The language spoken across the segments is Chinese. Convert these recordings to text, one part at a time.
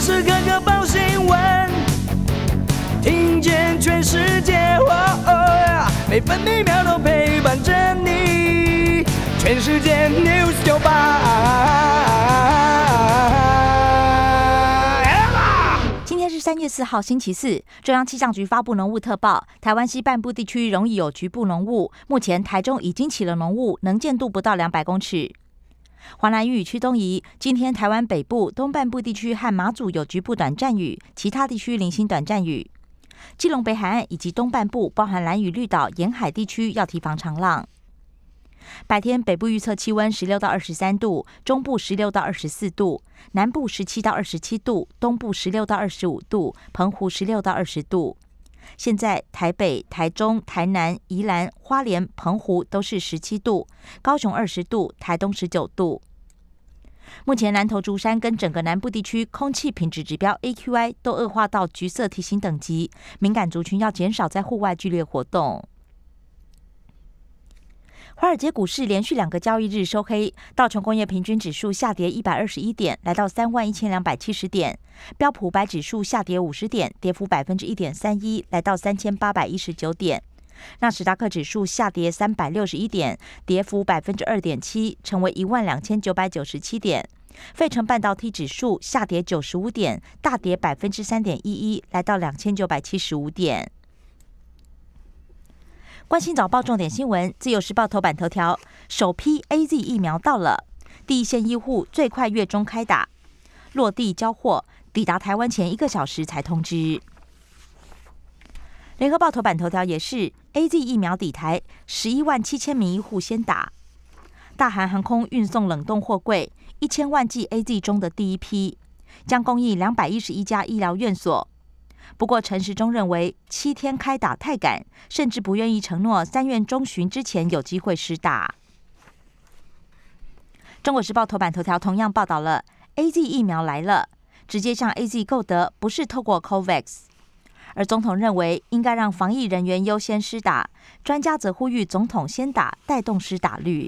时刻刻报新闻，听见全世界，每分每秒都陪伴着你。全世界 News 98。 今天是3月4号，星期四。中央气象局发布浓雾特报，台湾西半部地区容易有局部浓雾。目前台中已经起了浓雾，能见度不到200公尺。华南雨区东移，今天台湾北部、东半部地区和马祖有局部短暂雨，其他地区零星短暂雨。基隆北海岸以及东半部，包含兰屿、绿岛沿海地区要提防长浪。白天北部预测气温16到23度，中部16到24度，南部17到27度，东部16到25度，澎湖16到20度。现在台北、台中、台南、宜兰、花莲、澎湖都是17度，高雄20度，台东19度。目前南投竹山跟整个南部地区空气品质指标 AQI 都恶化到橘色提醒等级，敏感族群要减少在户外剧烈活动。华尔街股市连续2个交易日收黑，道琼工业平均指数下跌121点，来到31270点；标普500指数下跌50点，跌幅1.31%，来到3819点；纳斯达克指数下跌361点，跌幅2.7%，成为12997点；费城半导体指数下跌95点，大跌3.11%，来到2975点。关心早报重点新闻，自由时报头版头条：首批 AZ 疫苗到了，第一线医护最快月中开打，落地交货，抵达台湾前1个小时才通知。联合报头版头条也是 AZ 疫苗抵台，11万7000名医护先打。大韩航空运送冷冻货柜1000万剂 AZ 中的第一批，将供应211家医疗院所。不过陈时中认为7天开打太赶，甚至不愿意承诺3月中旬之前有机会施打。中国时报头版头条同样报道了 AZ 疫苗来了，直接向 AZ 购得，不是透过 COVAX。而总统认为应该让防疫人员优先施打，专家则呼吁总统先打，带动施打率。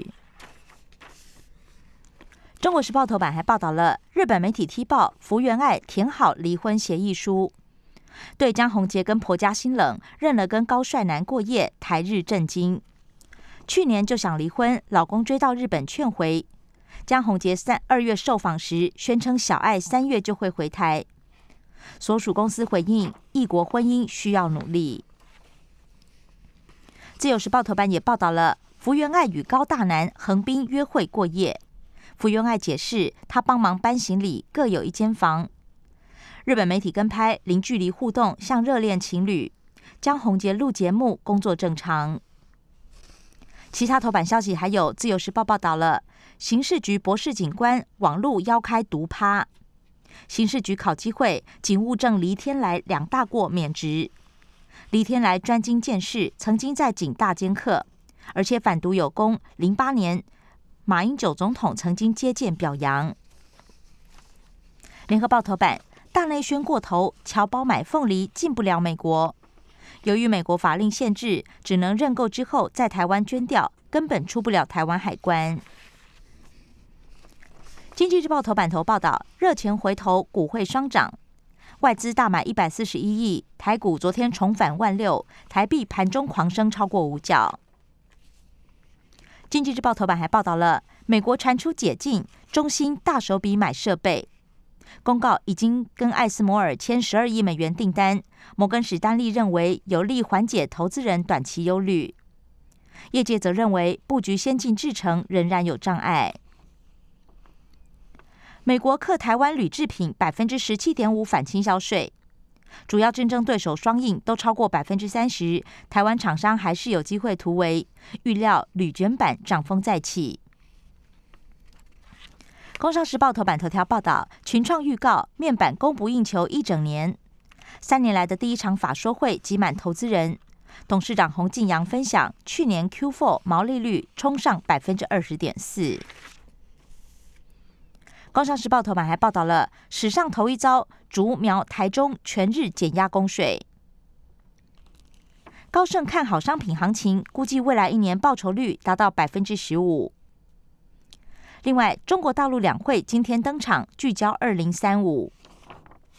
中国时报头版还报道了日本媒体踢爆福原爱填好离婚协议书，对江宏杰跟婆家心冷，认了跟高帅男过夜，台日震惊。去年就想离婚，老公追到日本劝回。江宏杰2月受访时宣称小爱3月就会回台。所属公司回应，异国婚姻需要努力。自由时报头版也报道了福原爱与高大男横滨约会过夜。福原爱解释，她帮忙搬行李，各有1间房。日本媒体跟拍，零距离互动，像热恋情侣。江宏杰录节目，工作正常。其他头版消息还有，自由时报报道了刑事局博士警官网路邀开毒趴。刑事局考绩会，警务证黎天来2大过免职。黎天来专精见识，曾经在警大兼课，而且反毒有功。08年马英九总统曾经接见表扬。联合报头版，大内宣过头，侨胞买凤梨进不了美国。由于美国法令限制，只能认购之后在台湾捐掉，根本出不了台湾海关。经济日报头版头报道，热钱回头，股汇双涨，外资大买141亿，台股昨天重返16000，台币盘中狂升超过5角。经济日报头版还报道了美国传出解禁，中兴大手笔买设备，公告已经跟艾斯摩尔签12亿美元订单。摩根史丹利认为有利缓解投资人短期忧虑，业界则认为布局先进制程仍然有障碍。美国课台湾铝制品17.5%反倾销税，主要竞争对手双印都超过30%，台湾厂商还是有机会突围，预料铝卷板涨风再起。工商时报头版头条报道，群创预告面板供不应求1整年，3年来的第一场法说会挤满投资人。董事长洪敬阳分享，去年 Q4 毛利率冲上20.4%。工商时报头版还报道了史上头一遭，竹苗台中全日减压供税。高盛看好商品行情，估计未来1年报酬率达到15%。另外，中国大陆两会今天登场，聚焦2035。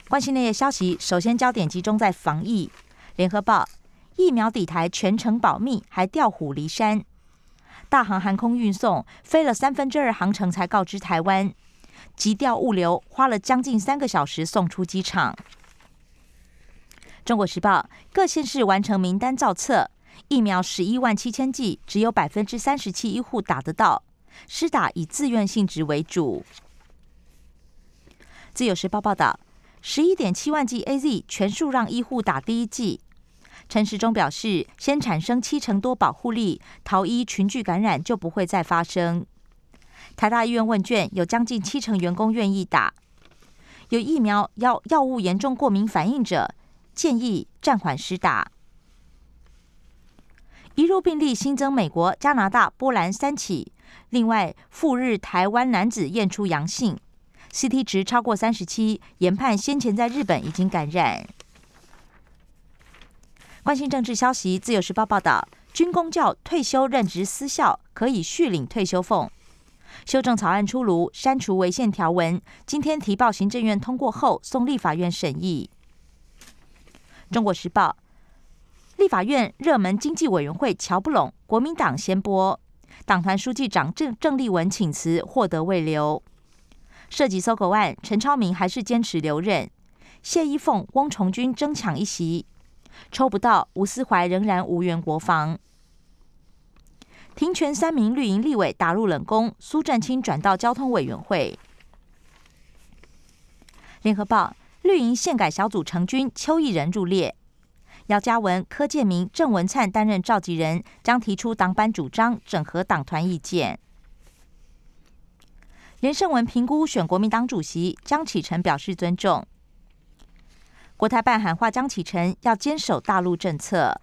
关心内页消息，首先焦点集中在防疫。联合报，疫苗抵台全程保密，还调虎离山。大航航空运送飞了2/3航程才告知台湾，急调物流花了将近3个小时送出机场。中国时报，各县市完成名单造册，疫苗11万7千剂，只有37%医护打得到，施打以自愿性质为主。自由时报报道，11.7万剂 AZ 全数让医护打第一剂。陈时中表示，先产生70%多保护力，逃医群聚感染就不会再发生。台大医院问卷有将近70%员工愿意打。有疫苗药物严重过敏反应者，建议暂缓施打。移入病例新增美国、加拿大、波兰3起，另外赴日台湾男子验出阳性 ，CT 值超过37，研判先前在日本已经感染。关心政治消息，自由时报报道，军公教退休任职私校可以续领退休俸。修正草案出炉，删除违宪条文，今天提报行政院通过后，送立法院审议。中国时报，立法院热门经济委员会瞧不拢，国民党先播，党团书记长郑丽文请辞，获得未留。涉及搜狗案，陈超明还是坚持留任，谢依凤、翁崇军争抢一席。抽不到，吴思怀仍然无缘国防。停权3名绿营立委打入冷宫，苏震清转到交通委员会。联合报，绿营宪改小组成军，邱毅人入列，姚嘉文、柯建铭、郑文灿担任召集人，将提出党版主张，整合党团意见。连胜文评估选国民党主席，江启臣表示尊重。国台办喊话江启臣要坚守大陆政策。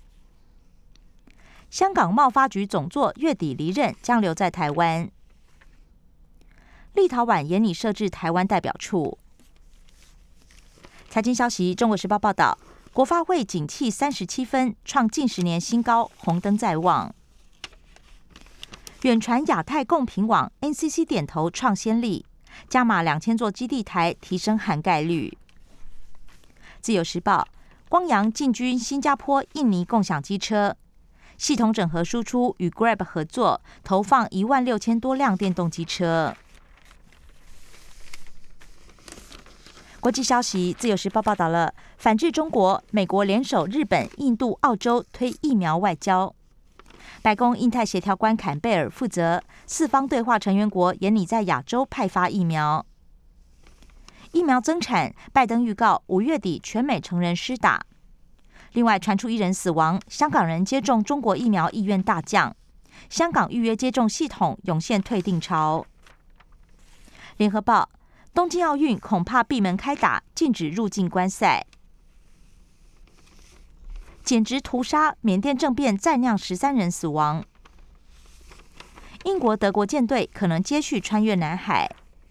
香港贸发局总座月底离任，将留在台湾。立陶宛研拟设置台湾代表处。财经消息，中国时报报道，国发会景气37分，创近10年新高，红灯在望。远传亚太共频网 NCC 点头创先例，加码2000座基地台，提升涵盖率。自由时报，光阳进军新加坡、印尼共享机车，系统整合输出，与 Grab 合作，投放16000多辆电动机车。国际消息，自由时报报道了，反制中国，美国联手日本、印度、澳洲推疫苗外交。白宫印太协调官坎贝尔负责，四方对话成员国研拟在亚洲派发疫苗。疫苗增产，拜登预告5月底全美成人施打。另外传出1人死亡，香港人接种中国疫苗意愿大降，香港预约接种系统涌现退订潮。联合报，东京奥运恐怕闭门开打，禁止入境观赛。简直屠杀，缅甸政变再酿13人死亡。英国、德国舰队可能接续穿越南海。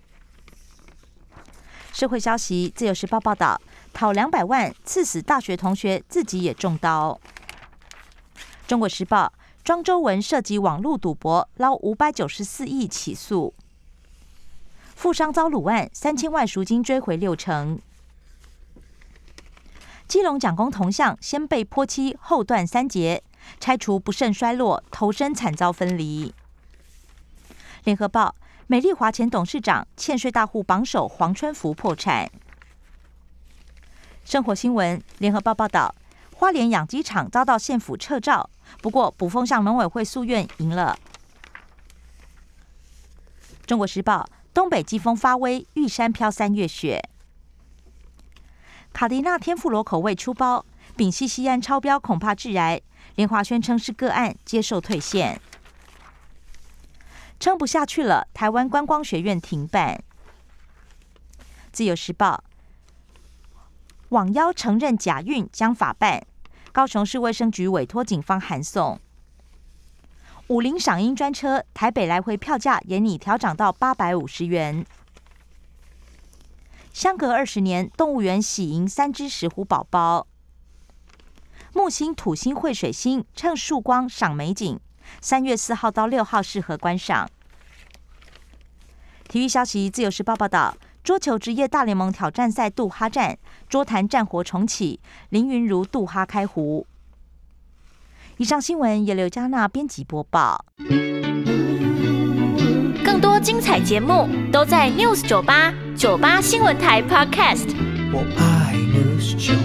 社会消息，自由时报报道，讨200万刺死大学同学，自己也中刀。中国时报，庄周文涉及网络赌博，捞594亿起诉。富商遭掳案，3000万赎金追回60%。基隆蒋公铜像先被泼漆，后断3节，拆除不慎衰落，头身惨遭分离。联合报，美丽华前董事长欠税大户榜首黄春福破产。生活新闻，联合报报道，花莲养鸡场遭到县府撤照，不过捕风向农委会诉愿赢了。中国时报，东北季风发威，玉山飘3月雪。卡迪娜天妇罗口味出包，丙烯酰胺超标恐怕致癌，联华宣称是个案，接受退线。撑不下去了，台湾观光学院停办。自由时报，网妖承认假孕将法办，高雄市卫生局委托警方函送。50赏樱专车台北来回票价也拟调涨到850元。相隔20年，动物园喜迎3只石虎宝宝。木星、土星会水星，趁曙光赏美景。3月4号到6号适合观赏。体育消息，自由时报报道， 桌球职业大联盟挑战赛杜哈站，桌坛战火重启，林昀儒杜哈开胡。以上新闻由刘嘉娜编辑播报。 更多精彩节目都在 News 98新闻台 Podcast。 我爱 News 98。